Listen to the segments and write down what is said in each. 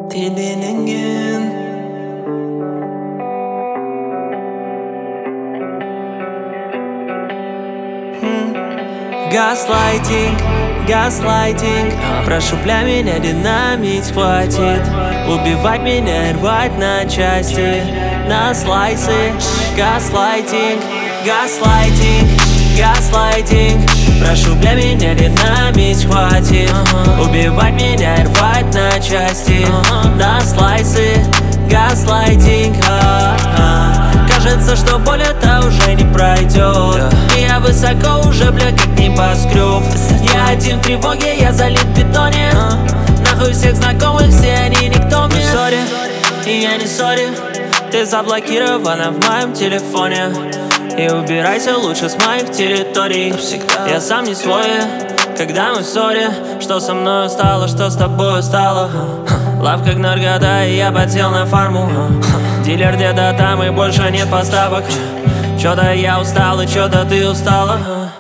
Тедененген. Газлайтинг, газлайтинг. Прошу, бля, меня динамить хватит. Убивать меня и рвать на части, на слайсы. Газлайтинг, газлайтинг, газлайтинг. Прошу, бля, меня динамить хватит. Убивать меня и рвать на части, на слайсы. Газлайтинг. Кажется, что боль это уже не пройдет. И я высоко уже, бля, как небоскреб. Я один в тревоге, я залит в бетоне. Нахуй всех знакомых, все они никто мне. Сори, и я не сори. Ты заблокирована в моем телефоне. И убирайся лучше с моих территорий. Я сам не свой, когда мы в ссоре. Что со мной стало, что с тобой стало? Лав как наркота, и я подсел на фарму. Дилер где-то там, и больше нет поставок. Чё-то я устал, и чё-то ты устала.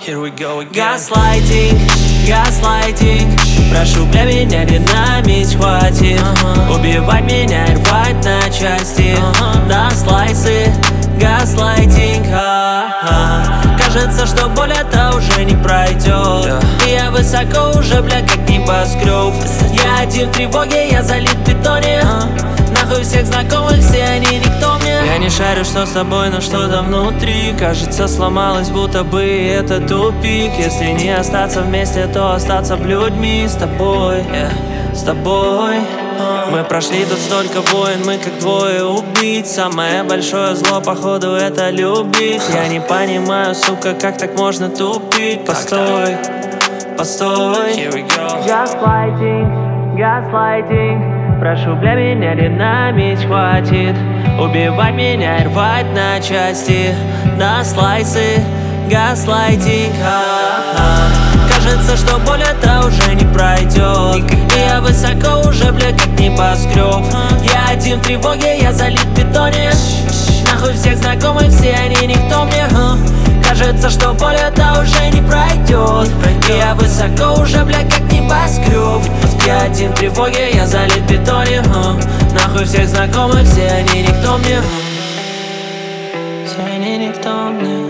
Газлайтинг, газлайтинг. Прошу, бля, меня динамить хватит. Убивать меня и рвать на части, на слайсы. Газлайтинг. Кажется, что боль это уже не пройдет. И я высоко уже, бля, как небоскреб. Я один в тревоге, я залит в бетоне. Нахуй всех знакомых, все они никто мне. Я не шарю, что с тобой, но что-то внутри, кажется, сломалось, будто бы это тупик. Если не остаться вместе, то остаться людьми с тобой, с тобой. Мы прошли тут столько войн, мы как двое убийц. Самое большое зло, походу, это любить. Я не понимаю, сука, как так можно тупить. Постой, постой. Газлайтинг, газлайтинг. Прошу, бля, меня динамить хватит. Убивать меня и рвать на части, на слайсы. Газлайтинг. Кажется, что боль это уже не пройдет. И я высоко уже, бля, как небоскреб. Я один в тревоге, я залит в бетоне. Нахуй всех знакомых, все они никто мне. Кажется, что боль это уже не пройдет. И я высоко уже, бля, как небоскреб. Я один в тревоге, я залит в бетоне. Нахуй всех знакомых, все они никто мне. Все они никто мне.